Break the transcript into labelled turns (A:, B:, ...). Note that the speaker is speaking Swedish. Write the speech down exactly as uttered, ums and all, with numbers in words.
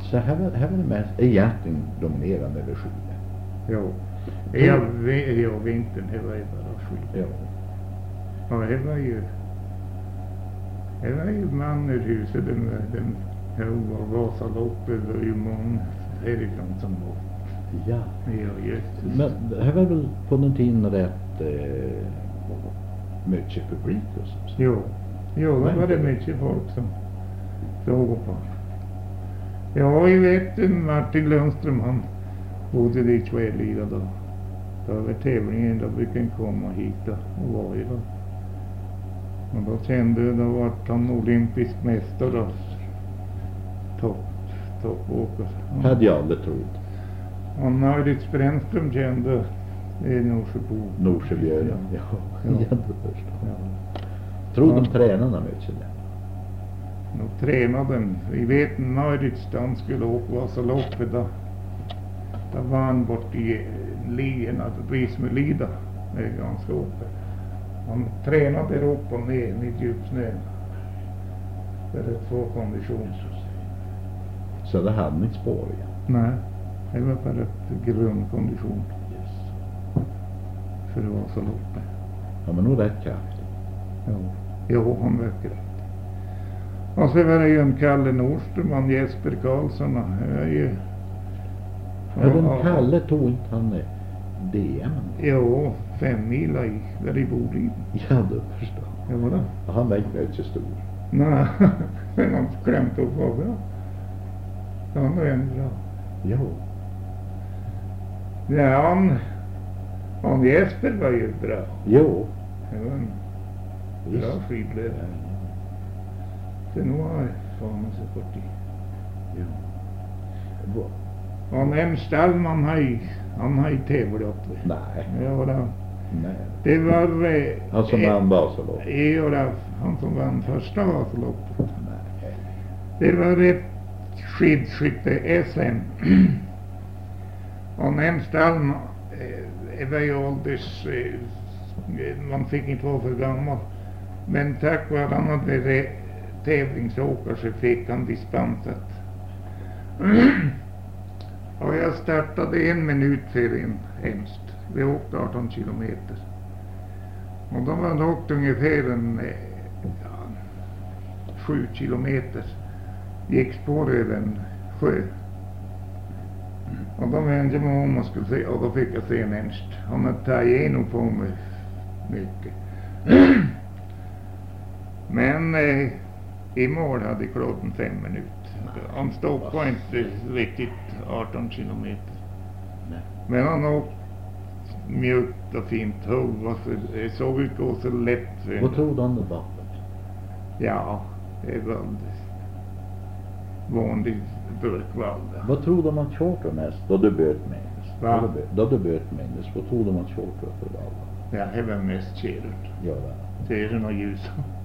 A: Så här var, här var det mest egentligen dominerande över skidor.
B: Jo. Jag, vi- jag vintern, det var ju bara skit.
A: Ja.
B: Ja, det var ju... Det var ju man ur huset, den, den, den var Vasaloppet, det var ju många härifrån som var.
A: Ja.
B: Ja, just.
A: Men det här var väl på den tiden rätt eh, mycket publik och så.
B: Jo, jo, då
A: Men-
B: var det mycket folk som såg på. Ja, jag vet Martin Lundström, han bodde i Tvärlida då. Då var tävlingen, då brukade han komma hit då, och var ju då. Och då kände jag, då var han olympisk mästare då. Topp, toppåkare.
A: Hade jag aldrig trott.
B: Och Maurits Brännström kände i Norsjöbo.
A: Norsjöbjörnen. Ja.
B: Ja.
A: Ja. Jag förstår.
B: Ja.
A: Tror de
B: Ja.
A: tränarna mycket där?
B: Nu tränade den. Vi vet Maurits, han skulle åka Vasaloppet då. Då var han bort i Lien, alltså Rismelida. Det är ganska uppe. Han tränade där upp och ner mitt djupsnön. För att få kondition.
A: Så det hade inte spår igen.
B: Nej, det var bara ett grundkondition
A: Yes.
B: för Vasaloppet.
A: Ja, men nog rätt kraftigt.
B: Jo, jo, han verkar rätt. Och så var det ju en Kalle Nordström, han Jesper Karlsson. Det är ju...
A: Ja, den Kalle tog inte han eh, D M.
B: Jo, fem mil i, där i Boliden.
A: Ja, du förstår.
B: Ja, vadå?
A: Ja, han var inte mycket stor.
B: Nej, men han klämde upp var bra. Han var en bra.
A: Jo.
B: Ja, han, han Jesper var ju bra.
A: Jo.
B: Det var en bra
A: Visst.
B: skidledare. Sen var det fan så kort i.
A: Jo. Va-
B: Han M. Stallman har ju, han har ju tävlat.
A: Nej.
B: Ja, då.
A: Nej.
B: Det var... Eh,
A: Han som
B: eh,
A: vann Vasaloppet.
B: Ja, då, han som vann första Vasaloppet.
A: Nej.
B: Det var ett skidskytte-S M. Och M. Stallman, eh, det var ju ålders... Eh, man fick inte vara för gammal. Men tack vare han hade re- tävlingsåkare så fick han dispenset. Och jag startade en minut för en hemskt. Vi åkte arton kilometer. Och då var det åkt ungefär en eh, ja, sju kilometer. Gick spår över en sjö. Och då vände jag mig om och skulle se, och då fick jag se en hemskt. Han hade tagit igenom på mig mycket. Men eh, i mål hade klodden fem minuter. Han stoppade inte riktigt arton kilometer.
A: Nej.
B: Men han åkte mjukt och fint hugg och så, det såg ut att gå så lätt för
A: Vad
B: honom.
A: tror du om det var?
B: Ja, det är väl vanlig burkvall.
A: Vad tror du om att Charter mest då du böt minnes?
B: Va?
A: Då du böt- Då du böt minnes. Vad tror du om att Charter för alla?
B: Ja, det var mest kärut.
A: Ja, det.
B: Kärun och ljus.